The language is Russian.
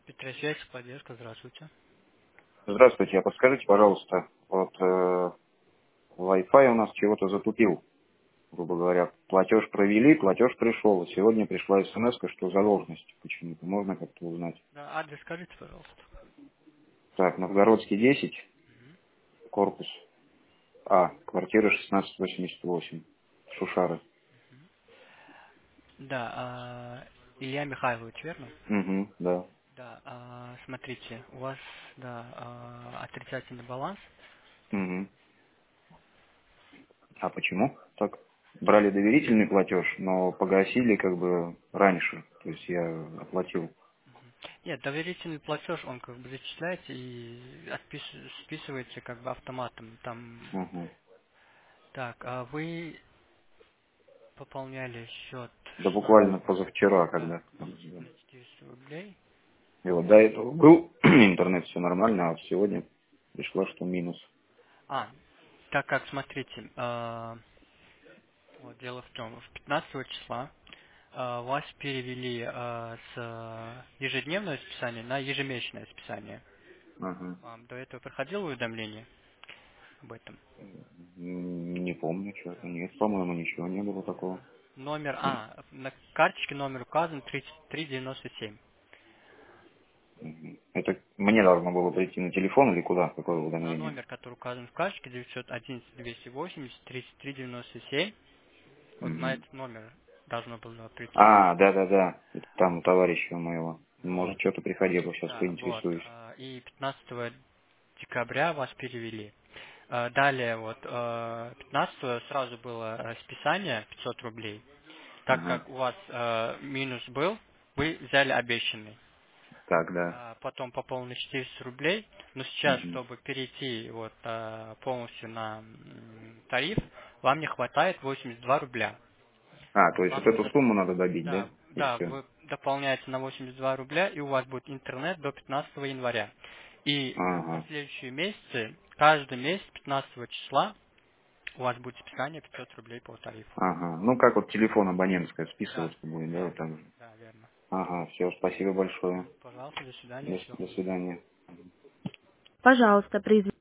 Петросвязь, поддержка, здравствуйте. Здравствуйте, а подскажите, пожалуйста, вот Wi-Fi у нас чего-то затупил, грубо говоря. Платеж провели, платеж пришел, и сегодня пришла смс, что задолженность почему-то. Можно как-то узнать? Да, адрес скажите, пожалуйста. Так, Новгородский 10, корпус А, квартира 1688, Шушары. Да, Илья Михайлович, верно? Угу, да. Да, смотрите, у вас, да, отрицательный баланс. Угу. А почему так? Брали доверительный платеж, но погасили как бы раньше. То есть я оплатил. Нет, доверительный платеж, он как бы зачисляется и списывается как бы автоматом. Там, Угу. так, а вы пополняли счет Да 16, буквально позавчера, да, когда. на 400 рублей. И вот до этого был интернет, все нормально, а вот сегодня пришло, что минус. Так как, смотрите, вот дело в том, в 15 числа вас перевели с ежедневного списания на ежемесячное списание. Ага. Вам до этого приходило уведомление об этом? Не помню, что-то. Нет, по-моему, ничего не было такого. Номер, на карточке номер указан 3397. Мгм. Это мне должно было прийти на телефон или куда? Какое На уведомление? номер, который указан в карточке 911-280-3397, вот на Мгм. этот номер должно было прийти. А, да-да-да. Это там у товарища моего. Вот, Может, что-то приходило, сейчас да, вот. поинтересуюсь. И 15 декабря вас перевели. Далее, вот, 15 сразу было списание 500 рублей. Так Ага. как у вас минус был, вы взяли обещанный. Так, да. Потом пополнили 400 рублей. Но сейчас, Мгм. чтобы перейти вот, полностью на тариф, вам не хватает 82 рубля. А, то Вот, есть вот вам эту нужно, сумму надо добить, да? да, И да, все. вы дополняете на 82 рубля, и у вас будет интернет до 15 января. И Ага. последующие месяцы, каждый месяц 15 числа у вас будет списание 500 рублей по тарифу. Ага. Ну, как вот телефон абонентское Да, списываться будет, да, да, вот так же. да, верно. Ага, все, спасибо большое. Пожалуйста, до свидания, До, всего до хорошего. свидания. Пожалуйста, произведите.